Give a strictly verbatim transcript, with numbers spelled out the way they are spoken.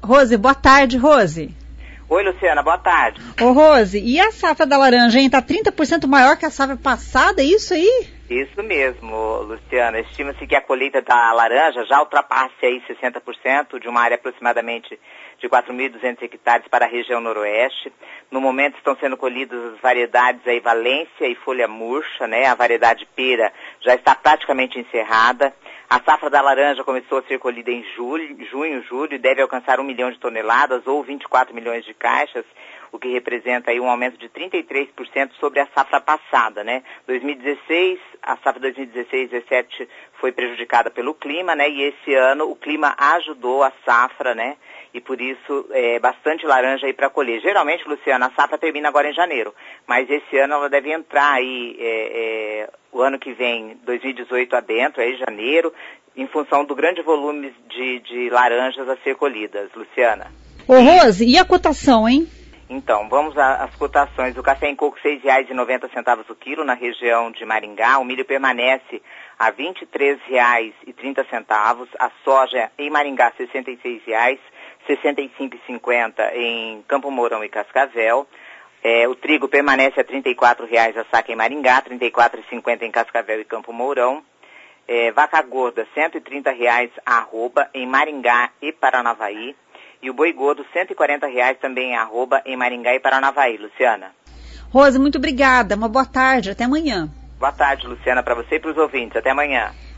Rose, boa tarde, Rose. Oi, Luciana, boa tarde. Ô, Rose, e a safra da laranja, hein? Está trinta por cento maior que a safra passada, é isso aí? Isso mesmo, Luciana. Estima-se que a colheita da laranja já ultrapasse aí sessenta por cento de uma área aproximadamente de quatro mil e duzentos hectares para a região noroeste. No momento estão sendo colhidas as variedades aí Valência e Folha Murcha, né? A variedade pera já está praticamente encerrada. A safra da laranja começou a ser colhida em julho, junho, julho, e deve alcançar um milhão de toneladas ou vinte e quatro milhões de caixas, o que representa aí um aumento de trinta e três por cento sobre a safra passada, né? dois mil e dezesseis, a safra dois mil e dezesseis, dezessete foi prejudicada pelo clima, né? E esse ano o clima ajudou a safra, né? E por isso é bastante laranja aí para colher. Geralmente, Luciana, a safra termina agora em janeiro, mas esse ano ela deve entrar aí é, é, o ano que vem, dois mil e dezoito adentro, aí janeiro, em função do grande volume de, de laranjas a ser colhidas, Luciana. Ô, Rose, e a cotação, hein? Então, vamos às cotações. O café em coco seis reais e noventa centavos o quilo na região de Maringá. O milho permanece a vinte e três reais e trinta centavos. A soja em Maringá sessenta e seis reais, sessenta e cinco reais e cinquenta centavos em Campo Mourão e Cascavel. É, o trigo permanece a trinta e quatro reais a saca em Maringá, trinta e quatro reais e cinquenta centavos em Cascavel e Campo Mourão. É, vaca gorda cento e trinta reais a arroba em Maringá e Paranavaí. E o boi gordo, cento e quarenta reais também em arroba em Maringá e Paranavaí, Luciana. Rose, muito obrigada. Uma boa tarde. Até amanhã. Boa tarde, Luciana, para você e para os ouvintes. Até amanhã.